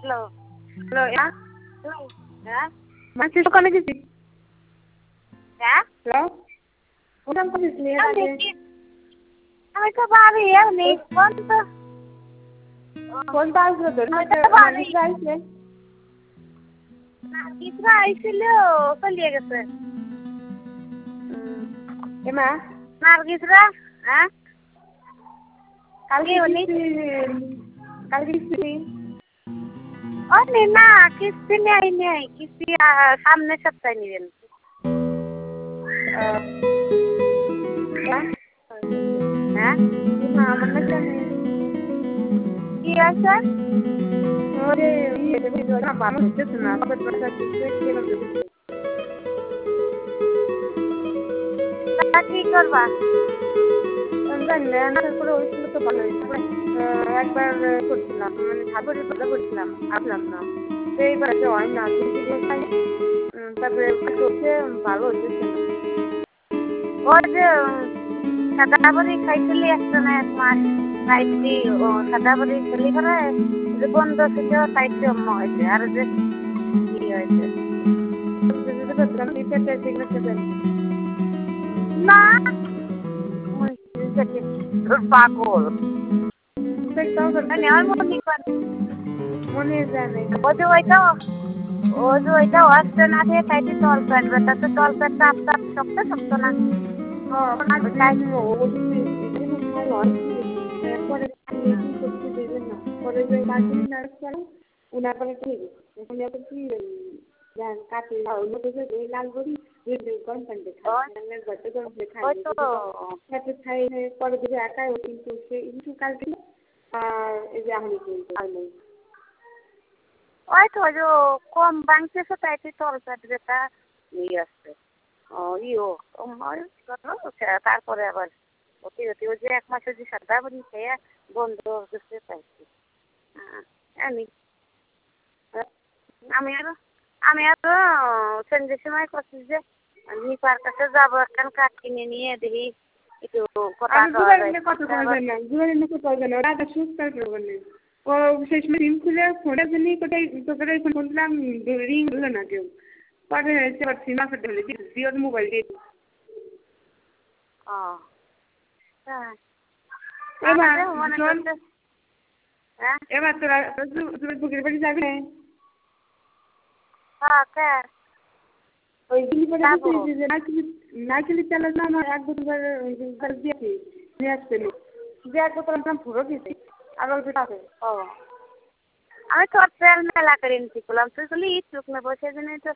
Hello hello হ্যাঁ মাছের দোকানে গেছি। হ্যাঁ হ্যালো কোথায় গেছিলি এর আগে? আমি তো বাড়ি এমনি ফোন তো ফোনটা আসলো তো বাড়ি আসলে কিছু আইছিল চলিয়ে গেছে এমা নার্গিসরা হ্যাঁ কালকে উনি কিস্তি অনেক না কিস্তি নেই নেই কিস্তি সামনের সপ্তাহে নেবেন হ্যাঁ না আমার না জানি কি আছে ওরে না বাবা হচ্ছে না বাবা বাসা দিতে কেন দিতে তা কি করবা জানি না করে ওইগুলো তো ভালো একবার করছিলাম মানে ঠাকুর কথা করছিলাম আসলাম না এইবার যে হয় না তারপরে হচ্ছে ভালো হচ্ছে না ওই যে সাদাবড়ি খাইছিলি একটা না এক মাস খাইছি ও সাদাবড়ি খেলি করে যে বন্ধ ছিল খাইছি অম্ম হয়েছে আর যে কি হয়েছে না পাগল আমার মনে করে মনে জানে ওই যে ওইটা আসছে না দিয়ে খাইছি তল পেট ব্যথা তো তল পেট চাপ চাপ শক্ত শক্ত না ওই তো যে কম বাংছে তাইতে তল পেট ব্যথা নিয়ে আসছে তারপরে আবার অতি অতি ওই যে এক মাসে যে সাদাবড়ি খেয়ে বন্ধ হচ্ছে পাইছি আমি আরো সন্ধ্যের সময় করছি যে নিপার কাছে যাবো একখান কাঠ কিনে নিয়ে দেখি একটু কথা ও শেষ দিন খুলে ফোনের জন্য কোথায় তোকে ফোন করলাম রিং হলো না কেউ পরে হয়েছে আবার সিনেমা করতে হলে জিওর মোবাইল দিয়ে এবার তোরা বুকের বাড়ি যাবি ওই নাইকেলি চালা না আমার এক দুবার দিয়েছি নিয়ে আসতে যে এক বোতল পুরো দিয়েছি আর ওই আছে আমি তো তেল মেলা করে নিতে করলাম তুই বলি ইটুক নেবো সেজন্য তো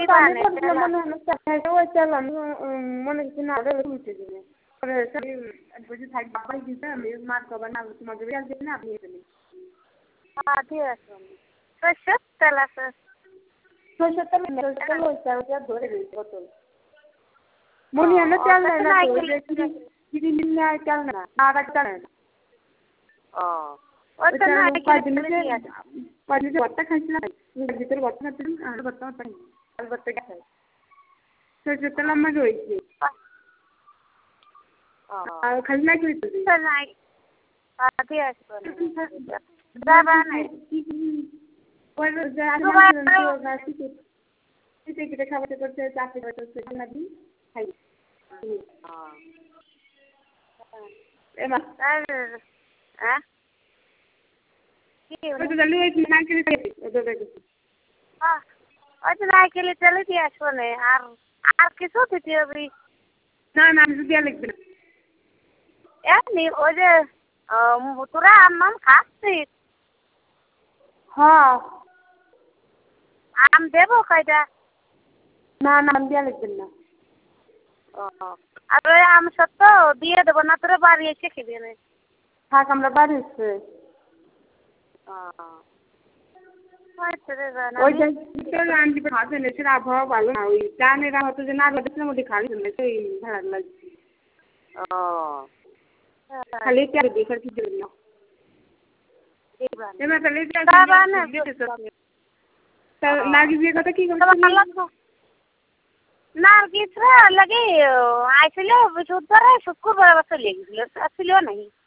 মনে হচ্ছে না উঠে দিবে বুঝি থাক বাবাই দিতে আমি মার খাবার না তোমাকে বেল দিই না আপনি এখানে ঠিক আছে সরষের তেল আছে সরষের তেল ধরে দিয়েছি বোতল মনে হয় তেল নেয় না কিনে নেয় তেল না আর একটা নেয় না ভর্তা খাইছিলাম ভিতরে ভর্তা খাচ্ছিলাম আর ভর্তা ভর্তা খাই সরষের তেল আমার রয়েছে আর খালি নাই করে খাবার করছে চাকরি করছে খাই নাইকেলে চলে দিয়ে আসবো না আর কিছু দিতে হবে না না কিছু দেওয়া লাগবে না এমনি ওই যে তোরা আম খাচ্ছিস হ্যাঁ আম দেবো কয়টা না না আম দেওয়া লাগবে না আর ওই আম সত্য দিয়ে দেবো না তোরা বাড়ি এসে খেবি না থাক আমরা বাড়ি এসছে আবহাওয়া ভালো না ওই টানেরা হতো যে না লাগছে মধ্যে খালি সেই ভাড়া লাগছে খালি দেখার কি জন্য নার্গিসের কথা কি নার্গিসরা লাগে আইছিল বুধবারে শুক্রবার চলে গেছিল আসছিল নাই